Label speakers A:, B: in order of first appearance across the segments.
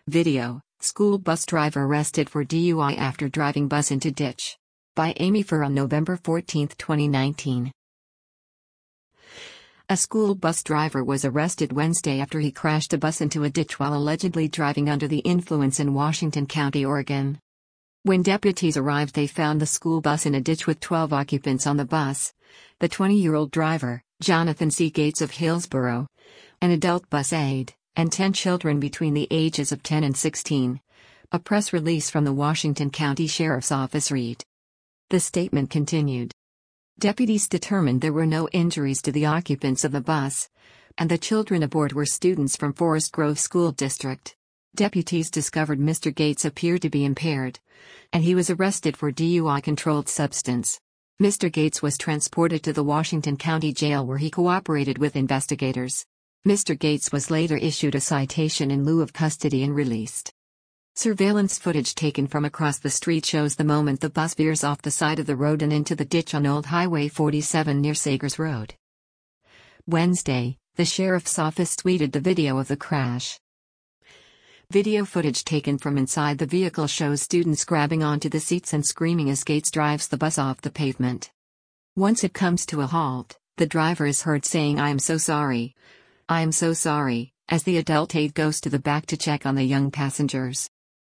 A: Video: School bus driver arrested for DUI after driving bus into ditch. By Amy Furr on November 14, 2019. A school bus driver was arrested Wednesday after he crashed a bus into a ditch while allegedly driving under the influence in Washington County, Oregon. When deputies arrived, they found the school bus in a ditch with 12 occupants on the bus. The 20-year-old driver, Jonathan C. Gates of Hillsborough, an adult bus aide, and 10 children between the ages of 10 and 16. A press release from the Washington County Sheriff's Office read. The statement continued. Deputies determined there were no injuries to the occupants of the bus, and the children aboard were students from Forest Grove School District. Deputies discovered Mr. Gates appeared to be impaired, and he was arrested for DUI controlled substance. Mr. Gates was transported to the Washington County Jail where he cooperated with investigators. Mr. Gates was later issued a citation in lieu of custody and released. Surveillance footage taken from across the street shows the moment the bus veers off the side of the road and into the ditch on Old Highway 47 near Sagers Road. Wednesday, the sheriff's office tweeted the video of the crash. Video footage taken from inside the vehicle shows students grabbing onto the seats and screaming as Gates drives the bus off the pavement. Once it comes to a halt, the driver is heard saying, "I am so sorry. I am so sorry," as the adult aide goes to the back to check on the young passengers.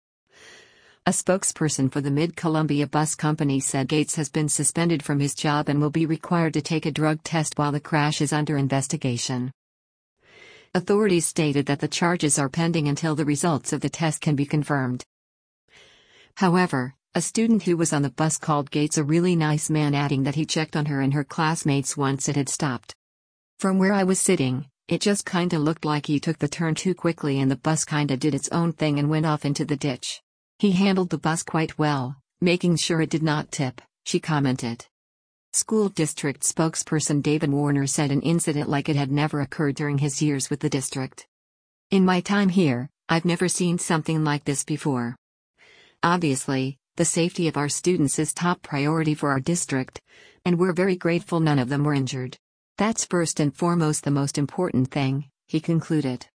A: A spokesperson for the Mid-Columbia Bus Company said Gates has been suspended from his job and will be required to take a drug test while the crash is under investigation. Authorities stated that the charges are pending until the results of the test can be confirmed. However, a student who was on the bus called Gates a really nice man, adding that he checked on her and her classmates once it had stopped. "From where I was sitting, it just kinda looked like he took the turn too quickly and the bus kinda did its own thing and went off into the ditch. He handled the bus quite well, making sure it did not tip," she commented. School district spokesperson David Warner said an incident like it had never occurred during his years with the district. "In my time here, I've never seen something like this before. Obviously, the safety of our students is top priority for our district, and we're very grateful none of them were injured. That's first and foremost the most important thing," he concluded.